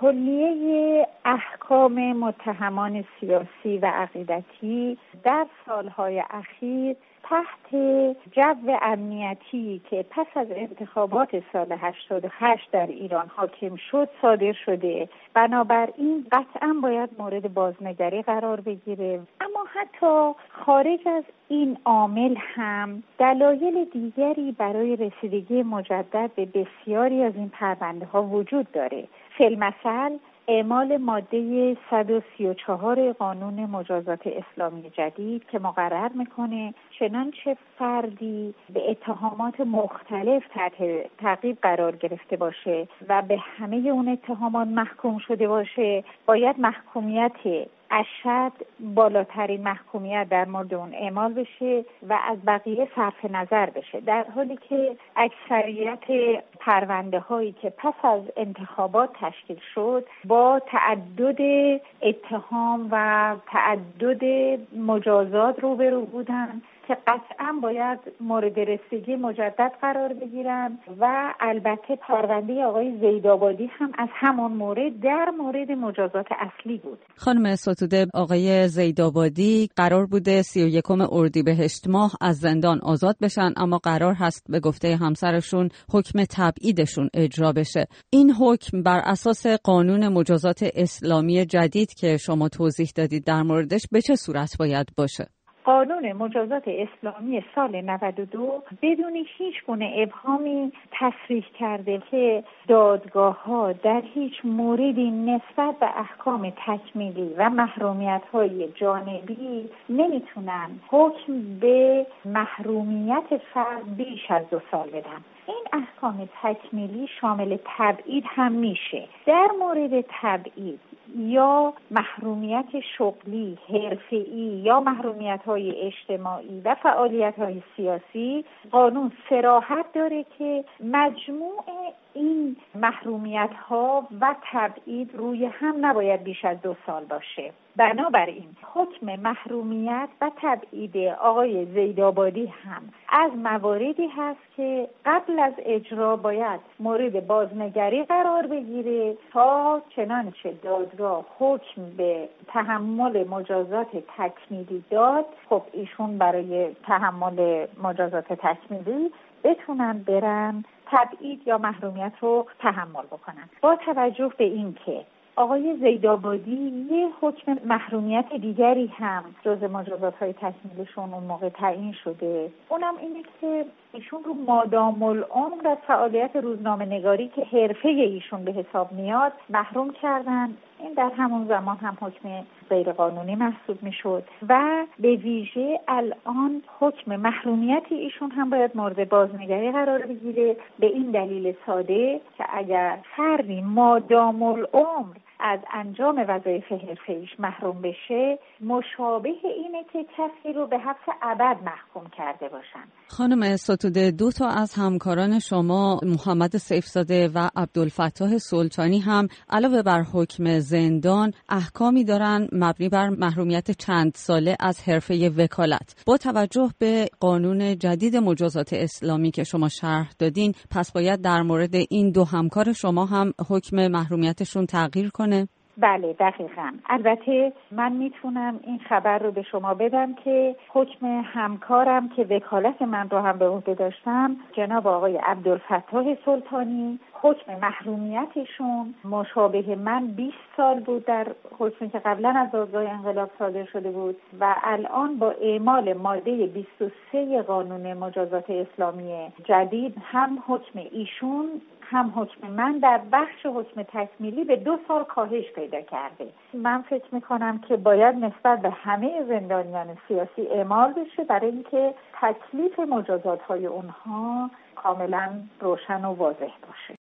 کلیه احکام متهمان سیاسی و عقیدتی در سالهای اخیر تحت جو امنیتی که پس از انتخابات سال 88 در ایران حاکم شد صادر شده. بنابراین قطعا باید مورد بازنگری قرار بگیره. اما حتی خارج از این عامل هم دلایل دیگری برای رسیدگی مجدد به بسیاری از این پرونده ها وجود داره. فی‌المثل اعمال ماده 134 قانون مجازات اسلامی جدید که مقرر میکنه چنانچه فردی به اتهامات مختلف تحت تعقیب قرار گرفته باشه و به همه اون اتهامات محکوم شده باشه، باید محکومیت اشد، بالاترین محکومیت در مورد اون اعمال بشه و از بقیه صرف نظر بشه، در حالی که اکثریت پرونده هایی که پس از انتخابات تشکیل شد با تعدد اتهام و تعدد مجازات روبرو بودن که قطعا باید مورد رسیدگی مجدد قرار بگیرن. و البته پرونده آقای زیدآبادی هم از همان مورد در مورد مجازات اصلی بود. خانم ستوده، آقای زیدآبادی قرار بوده 31 اردیبهشت ماه از زندان آزاد بشن، اما قرار هست به گفته همسرشون حکم تبعیدشون اجرا بشه. این حکم بر اساس قانون مجازات اسلامی جدید که شما توضیح دادید در موردش به چه صورت باید باشه؟ قانون مجازات اسلامی سال 92 بدون هیچ گونه ابهامی تصریح کرده که دادگاه‌ها در هیچ موردی نسبت به احکام تکمیلی و محرومیت‌های جانبی نمیتونن حکم به محرومیت فرد بیش از 2 سال بدن. این احکام تکمیلی شامل تبعید هم میشه. در مورد تبعید یا محرومیت شغلی، حرفه‌ای یا محرومیت‌های اجتماعی و فعالیت‌های سیاسی، قانون صراحت داره که مجموع این محرومیت‌ها و تبعید روی هم نباید بیش از 2 سال باشه. بنابراین حکم محرومیت و تبعید آقای زیدآبادی هم از مواردی هست که قبل از اجرا باید مورد بازنگری قرار بگیره تا چنانچه دادگاه حکم به تحمل مجازات تکمیلی داد، خب ایشون برای تحمل مجازات تکمیلی بتونن برن تبعید یا محرومیت رو تحمل بکنن. با توجه به این که آقای زیدآبادی یه حکم محرومیت دیگری هم جز مجازات‌های تکمیلشون اون موقع تعیین شده، اونم اینه که ایشون رو مادام العمر از فعالیت روزنامه‌نگاری که حرفه ایشون به حساب میاد محروم کردن. این در همون زمان هم حکم غیرقانونی محسوب میشد و به ویژه الان حکم محرومیت ایشون هم باید مورد بازنگری قرار بگیره، به این دلیل ساده که اگر فردی مادام العمر از انجام وظایف حرفه‌ایش محروم بشه، مشابه اینه که کسی رو به حبس ابد محکوم کرده باشن. خانم ستوده، 2 تا از همکاران شما، محمد سیفزاده و عبدالفتاح سلطانی، هم علاوه بر حکم زندان احکامی دارن مبنی بر محرومیت چند ساله از حرفه وکالت. با توجه به قانون جدید مجازات اسلامی که شما شرح دادین، پس باید در مورد این 2 همکار شما هم حکم محرومیتشون تغییر کنه؟ بله، دقیقاً. البته من میتونم این خبر رو به شما بدم که حکم همکارم که وکالت من رو هم به عهده داشتم، جناب آقای عبدالفتاح سلطانی، حکم محرومیتشون مشابه من 20 سال بود در حکمی که قبلا از دادگاه انقلاب صادر شده بود و الان با اعمال ماده 23 قانون مجازات اسلامی جدید هم حکم ایشون هم حکم من در بخش حکم تکمیلی به 2 سال کاهش پیدا کرده. من فکر میکنم که باید نسبت به همه زندانیان سیاسی اعمال بشه برای اینکه تکلیف مجازات های اونها کاملا روشن و واضح باشه.